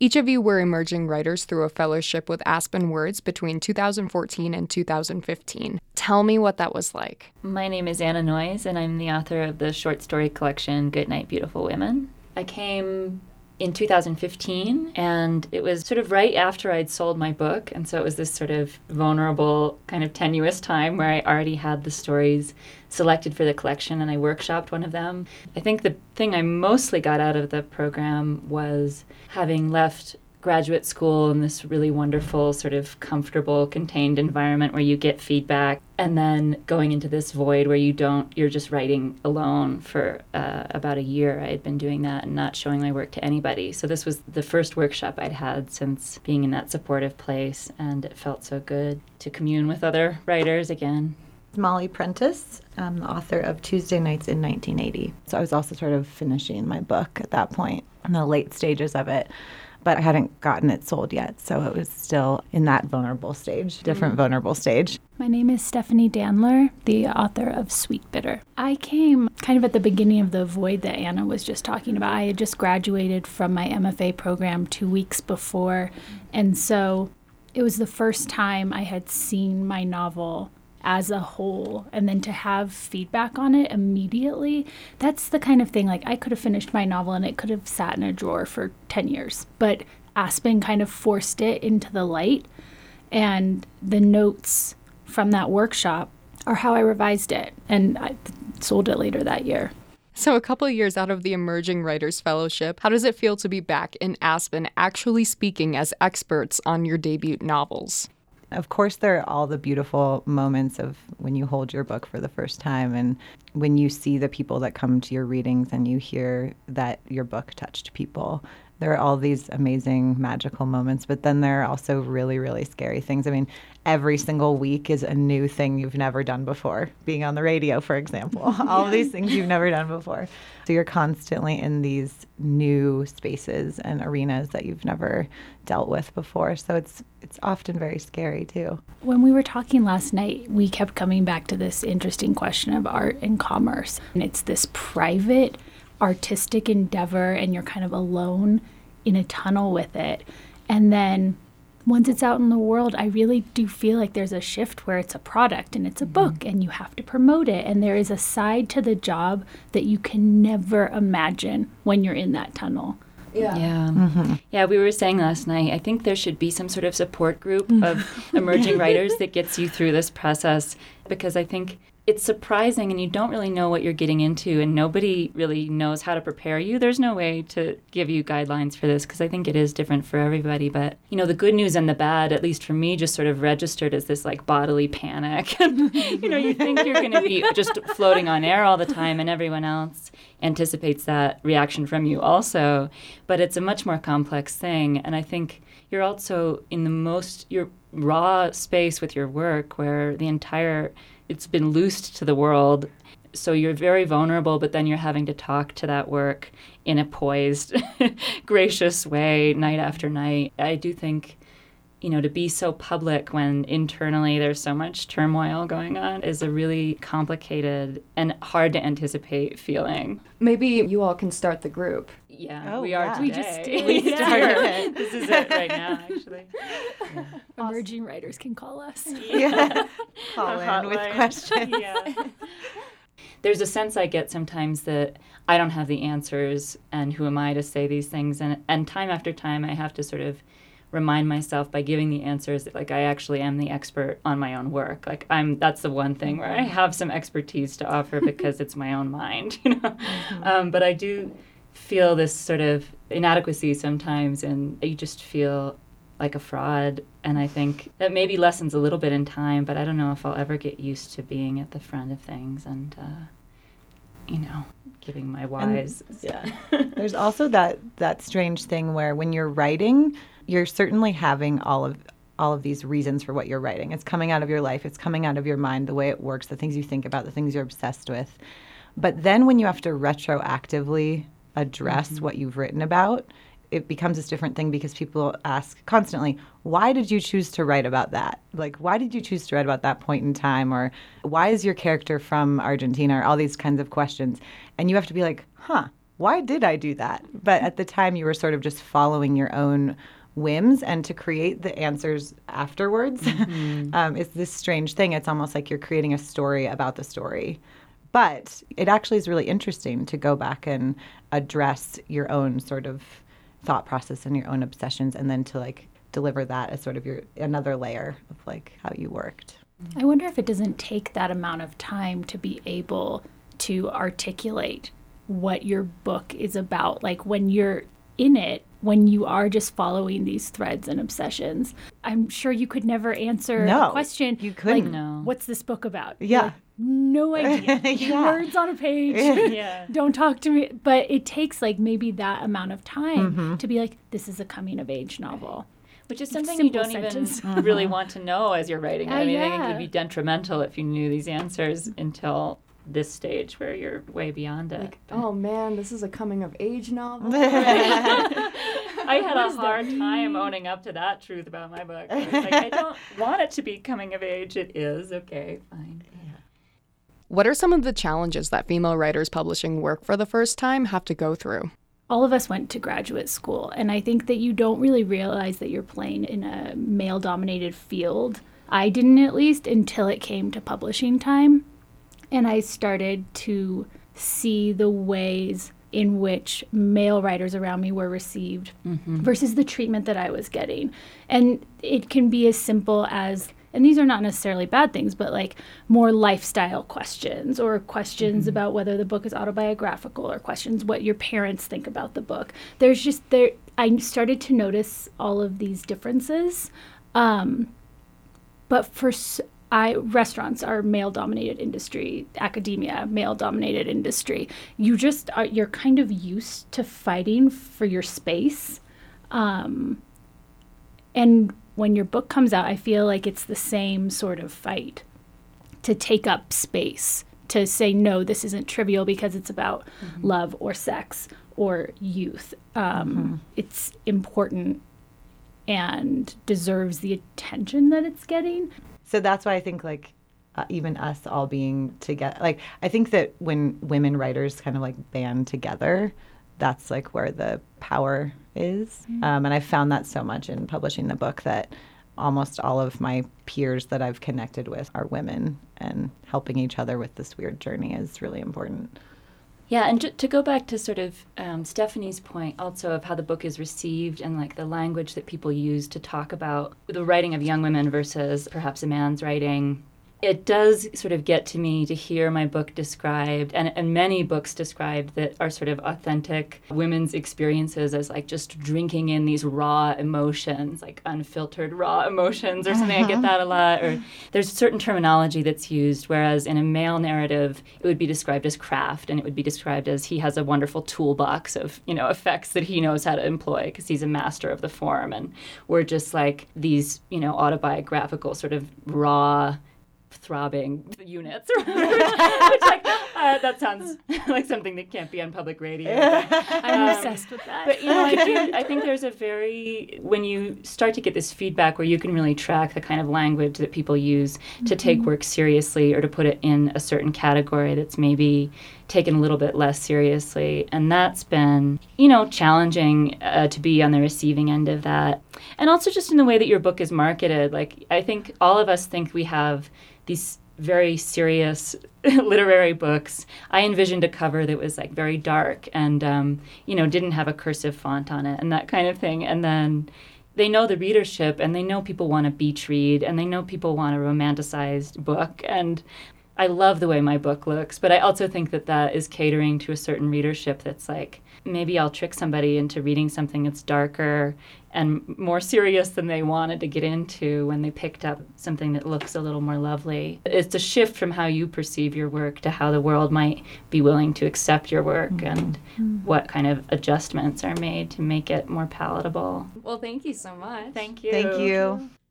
Each of you were emerging writers through a fellowship with Aspen Words between 2014 and 2015. Tell me what that was like. My name is Anna Noyes, and I'm the author of the short story collection Goodnight, Beautiful Women. I came in 2015, and it was sort of right after I'd sold my book, and so it was this sort of vulnerable, kind of tenuous time where I already had the stories selected for the collection, and I workshopped one of them. I think the thing I mostly got out of the program was having left graduate school in this really wonderful, sort of comfortable, contained environment where you get feedback, and then going into this void where you're just writing alone for about a year. I had been doing that and not showing my work to anybody. So this was the first workshop I'd had since being in that supportive place, and it felt so good to commune with other writers again. Molly Prentice. I'm the author of Tuesday Nights in 1980. So I was also sort of finishing my book at that point, in the late stages of it. But I hadn't gotten it sold yet, so it was still in that vulnerable stage, different vulnerable stage. My name is Stephanie Danler, the author of Sweet Bitter. I came kind of at the beginning of the void that Anna was just talking about. I had just graduated from my MFA program 2 weeks before, and so it was the first time I had seen my novel as a whole, and then to have feedback on it immediately, that's the kind of thing, like, I could have finished my novel and it could have sat in a drawer for 10 years, but Aspen kind of forced it into the light, and the notes from that workshop are how I revised it, and I sold it later that year. So a couple of years out of the Emerging Writers Fellowship, how does it feel to be back in Aspen actually speaking as experts on your debut novels? Of course, there are all the beautiful moments of when you hold your book for the first time and when you see the people that come to your readings and you hear that your book touched people. There are all these amazing, magical moments, but then there are also really, really scary things. I mean, every single week is a new thing you've never done before. Being on the radio, for example, all of these things you've never done before. So you're constantly in these new spaces and arenas that you've never dealt with before. So it's often very scary, too. When we were talking last night, we kept coming back to this interesting question of art and commerce. And it's this private, artistic endeavor, and you're kind of alone in a tunnel with it. And then once it's out in the world, I really do feel like there's a shift where it's a product and it's a book and you have to promote it. And there is a side to the job that you can never imagine when you're in that tunnel. Yeah, we were saying last night, I think there should be some sort of support group of emerging writers that gets you through this process, because I think it's surprising and you don't really know what you're getting into, and nobody really knows how to prepare you. There's no way to give you guidelines for this, because I think it is different for everybody. But, you know, the good news and the bad, at least for me, just sort of registered as this like bodily panic. And, you know, you think you're going to be just floating on air all the time, and everyone else anticipates that reaction from you also. But it's a much more complex thing. And I think you're also in your raw space with your work where it's been loosed to the world. So you're very vulnerable, but then you're having to talk to that work in a poised, gracious way night after night. I do think, you know, to be so public when internally there's so much turmoil going on is a really complicated and hard to anticipate feeling. Maybe you all can start the group. Yeah, we are today. We just did. We started. This is it right now, actually. Yeah. Emerging writers can call us. Yeah. Call in with questions. Yeah. There's a sense I get sometimes that I don't have the answers, and who am I to say these things? And time after time, I have to sort of remind myself by giving the answers that, like, I actually am the expert on my own work. Like, that's the one thing where I have some expertise to offer because it's my own mind, you know. But I do feel this sort of inadequacy sometimes, and you just feel like a fraud. And I think that maybe lessens a little bit in time, but I don't know if I'll ever get used to being at the front of things and, you know, giving my whys. There's also that strange thing where when you're writing, you're certainly having all of these reasons for what you're writing. It's coming out of your life. It's coming out of your mind, the way it works, the things you think about, the things you're obsessed with. But then when you have to retroactively address what you've written about, it becomes this different thing, because people ask constantly, why did you choose to write about that? Like, why did you choose to write about that point in time? Or why is your character from Argentina? Or all these kinds of questions. And you have to be like, why did I do that? But at the time, you were sort of just following your own whims, and to create the answers afterwards is this strange thing. It's almost like you're creating a story about the story. But it actually is really interesting to go back and address your own sort of thought process and your own obsessions, and then to like deliver that as sort of your another layer of like how you worked. I wonder if it doesn't take that amount of time to be able to articulate what your book is about. Like when you're in it, when you are just following these threads and obsessions, I'm sure you could never answer a question. You couldn't. Like, what's this book about? Yeah. Like, no idea. Words on a page. Yeah. Don't talk to me. But it takes like maybe that amount of time to be like, this is a coming of age novel. Which is something Simple you don't sentence. even really want to know as you're writing it. I mean, I think it Yeah. would be detrimental if you knew these answers until this stage where you're way beyond it. Like, oh man, this is a coming of age novel. I had a hard time owning up to that truth about my book. I was like, I don't want it to be coming of age. It is. Okay, fine. What are some of the challenges that female writers publishing work for the first time have to go through? All of us went to graduate school, and I think that you don't really realize that you're playing in a male-dominated field. I didn't, at least, until it came to publishing time, and I started to see the ways in which male writers around me were received versus the treatment that I was getting. And it can be as simple as, and these are not necessarily bad things, but like more lifestyle questions, or questions about whether the book is autobiographical, or questions what your parents think about the book. I started to notice all of these differences. But restaurants are male-dominated industry, academia, male-dominated industry. You're kind of used to fighting for your space. And when your book comes out, I feel like it's the same sort of fight to take up space, to say, no, this isn't trivial because it's about love or sex or youth. It's important and deserves the attention that it's getting. So that's why I think like even us all being together, like I think that when women writers kind of like band together, that's like where the power is. And I found that so much in publishing the book, that almost all of my peers that I've connected with are women, and helping each other with this weird journey is really important. Yeah, and to go back to sort of Stephanie's point also of how the book is received and like the language that people use to talk about the writing of young women versus perhaps a man's writing, it does sort of get to me to hear my book described, and many books described that are sort of authentic women's experiences as like just drinking in these raw emotions, like unfiltered raw emotions or something. I get that a lot. Or there's certain terminology that's used, whereas in a male narrative, it would be described as craft, and it would be described as he has a wonderful toolbox of, effects that he knows how to employ because he's a master of the form. And we're just like these, autobiographical sort of raw throbbing units, which that sounds like something that can't be on public radio. I'm obsessed with that. But I think there's when you start to get this feedback where you can really track the kind of language that people use to take work seriously, or to put it in a certain category that's maybe taken a little bit less seriously. And that's been, challenging to be on the receiving end of that. And also just in the way that your book is marketed. Like, I think all of us think we have these very serious literary books. I envisioned a cover that was like very dark and, didn't have a cursive font on it and that kind of thing. And then they know the readership, and they know people want a beach read, and they know people want a romanticized book. And I love the way my book looks, but I also think that is catering to a certain readership that's like, maybe I'll trick somebody into reading something that's darker and more serious than they wanted to get into when they picked up something that looks a little more lovely. It's a shift from how you perceive your work to how the world might be willing to accept your work, and what kind of adjustments are made to make it more palatable. Well, thank you so much. Thank you. Thank you.